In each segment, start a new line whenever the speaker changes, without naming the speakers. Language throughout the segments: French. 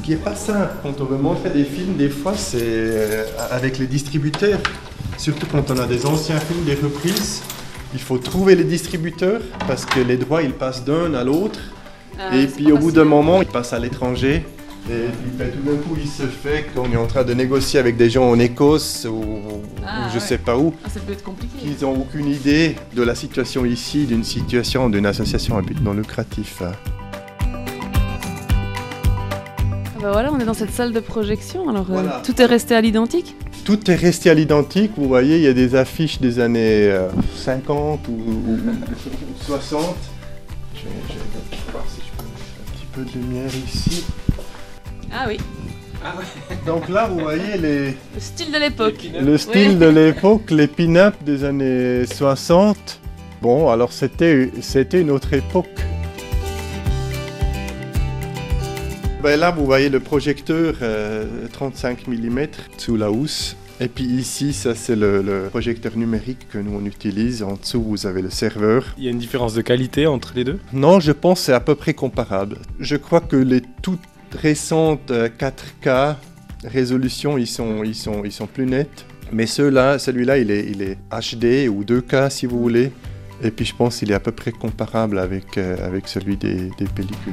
qui est pas simple. Quand on veut montrer des films, des fois, c'est avec les distributeurs. Surtout quand on a des anciens films, des reprises. Il faut trouver les distributeurs parce que les droits, ils passent d'un à l'autre. Et puis au bout d'un moment, ils passent à l'étranger. Et puis ben, tout d'un coup, il se fait qu'on est en train de négocier avec des gens en Écosse ou je sais pas où.
Ça peut être compliqué.
Ils n'ont aucune idée de la situation ici, d'une situation d'une association à but non lucratif.
Bah voilà, on est dans cette salle de projection. Alors
Voilà.
tout est resté à l'identique.
Tout est resté à l'identique. Vous voyez, il y a des affiches des années 50 ou 60. Je vais voir si je peux mettre un petit peu de lumière ici.
Ah oui.
Donc là, vous voyez
Le style de l'époque.
le style de l'époque, les pin-up des années 60. Bon, alors c'était une autre époque. Ben là, vous voyez le projecteur 35 mm sous la housse. Et puis ici, ça c'est le projecteur numérique que nous on utilise. En dessous, vous avez le serveur.
Il y a une différence de qualité entre les deux?
Non, je pense que c'est à peu près comparable. Je crois que les toutes récentes 4K résolution, ils sont plus nets. Mais celui-là, il est HD ou 2K si vous voulez. Et puis je pense qu'il est à peu près comparable avec celui des pellicules.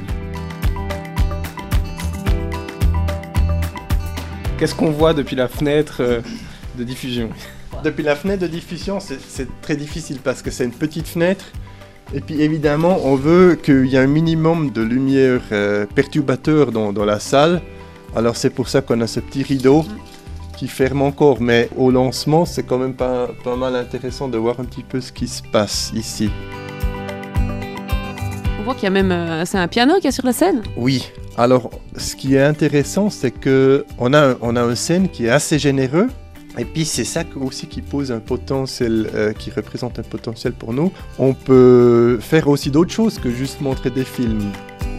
Qu'est-ce qu'on voit depuis la fenêtre de diffusion?
Depuis la fenêtre de diffusion, c'est très difficile parce que c'est une petite fenêtre. Et puis évidemment, on veut qu'il y ait un minimum de lumière perturbateur dans la salle. Alors c'est pour ça qu'on a ce petit rideau qui ferme encore. Mais au lancement, c'est quand même pas mal intéressant de voir un petit peu ce qui se passe ici.
On voit qu'il y a même c'est un piano qu'il y a sur la scène.
Oui. Alors, ce qui est intéressant, c'est qu'on a un scène qui est assez généreux. Et puis, c'est ça aussi qui pose un potentiel, qui représente un potentiel pour nous. On peut faire aussi d'autres choses que juste montrer des films.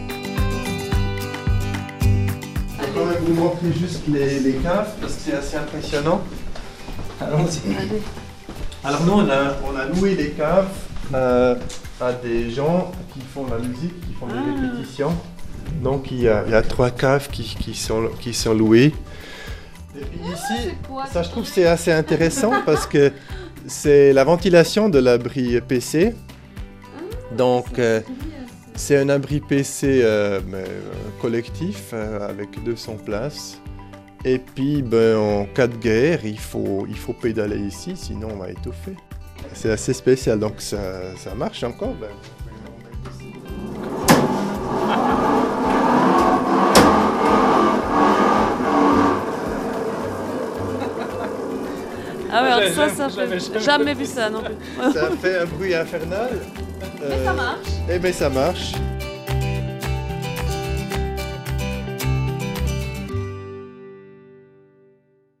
Je vais quand même vous montrer juste les caves, parce que c'est assez impressionnant. Allons-y. Alors, nous, on a loué les caves à des gens qui font de la musique, qui font des répétitions. Donc il y a 3 caves qui sont louées. Et puis ici, ça je trouve c'est assez intéressant parce que c'est la ventilation de l'abri PC. Donc c'est un abri PC collectif avec 200 places. Et puis en cas de guerre, il faut pédaler ici, sinon on va étouffer. C'est assez spécial, donc ça marche encore.
Ah ouais, alors ça fait jamais vu ça non plus.
Ça fait un bruit infernal.
Mais ça marche.
Eh bien ça marche.